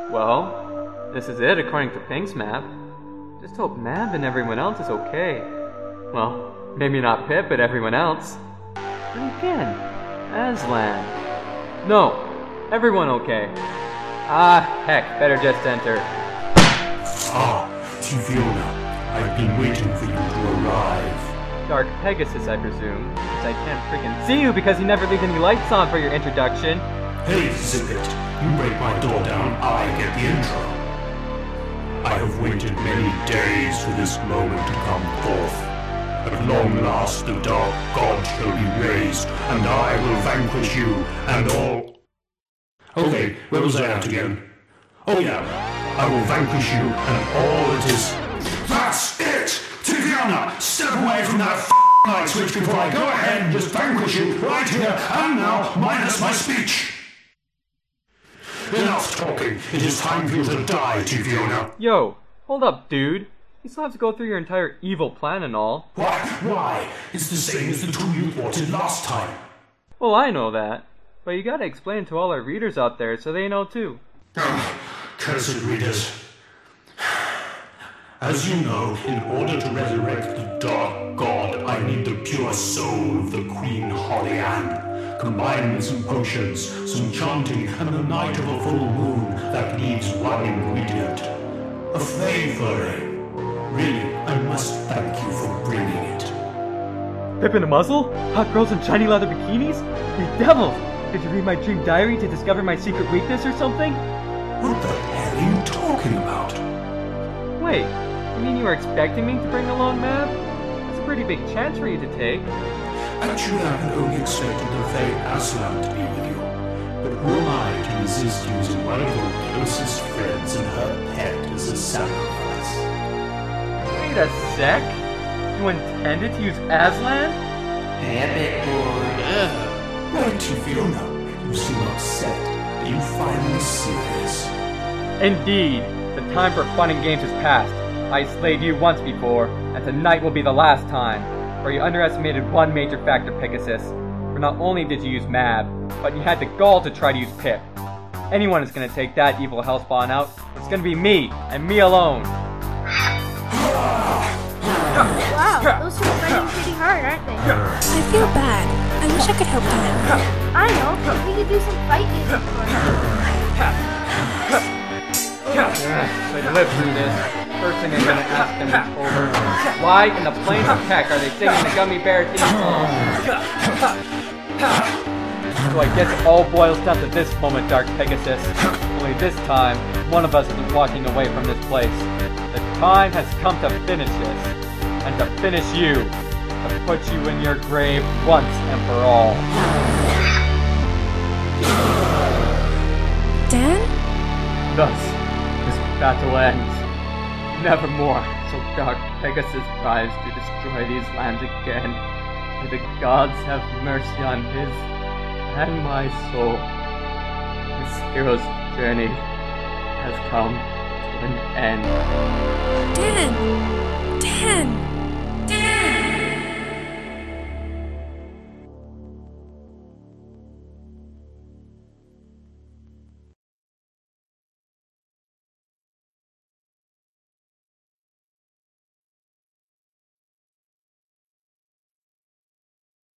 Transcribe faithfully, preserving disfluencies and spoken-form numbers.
Well, this is it according to Pink's map. Just hope Mab and everyone else is okay. Well, maybe not Pip, but everyone else. And again, Aslan. No, everyone okay. Ah, heck, better just enter. Ah, Tifiona, I've been waiting for you to arrive. Dark Pegasus, I presume, since I can't freaking see you because you never leave any lights on for your introduction. Hey, Zippet, you break my door down, I get the intro. I have waited many days for this moment to come forth. At long last the dark god shall be raised, and I will vanquish you and all... Okay, where was I at again? Oh yeah, I will vanquish you and all that is... That's it! Tifiona, step away from that f***ing light switch before I go ahead and just vanquish you right here and now, minus my speech! Enough talking. It is time for you to die, Tifiona. Yo, hold up, dude. You still have to go through your entire evil plan and all. Why? Why? It's the same as the two you thwarted last time. Well, I know that. But you gotta explain it to all our readers out there so they know too. Oh, cursed readers. As you know, in order to resurrect the Dark God, I need the pure soul of the Queen Holly Ann. Combined with some potions, some chanting, and the night of a full moon, that leaves one ingredient. A Fae. Really, I must thank you for bringing it. Pip in a muzzle? Hot girls in shiny leather bikinis? You devils! Did you read my dream diary to discover my secret weakness or something? What the hell are you talking about? Wait, you mean you were expecting me to bring along Mab? That's a pretty big chance for you to take. Actually, I had only expected the Fae Aslan to be with you. But who am I to resist using one of your closest friends and her pet as a sacrifice? Wait a sec? You intended to use Aslan? Epic boy. Ugh. Right, Tifiona. You seem upset. Are you finally serious? Indeed. The time for fun and games has passed. I slayed you once before, and tonight will be the last time. For you underestimated one major factor, Pegasus. For not only did you use Mab, but you had the gall to try to use Pip. Anyone is going to take that evil hellspawn out. It's going to be me, and me alone. Wow, those two are fighting pretty hard, aren't they? I feel bad. I wish I could help them out. I know, we could do some fight music for So to live through this, first thing I'm going to ask them is over. Why in the plains of heck are they singing the Gummy Bear theme song? So I guess it all boils down to this moment, Dark Pegasus. Only this time, one of us isn't walking away from this place. The time has come to finish this. And to finish you. To put you in your grave once and for all. Dan? Thus, this battle ends. Nevermore shall Dark Pegasus rise to destroy these lands again. May the gods have mercy on his and my soul. This hero's journey has come to an end. Dan! Dan!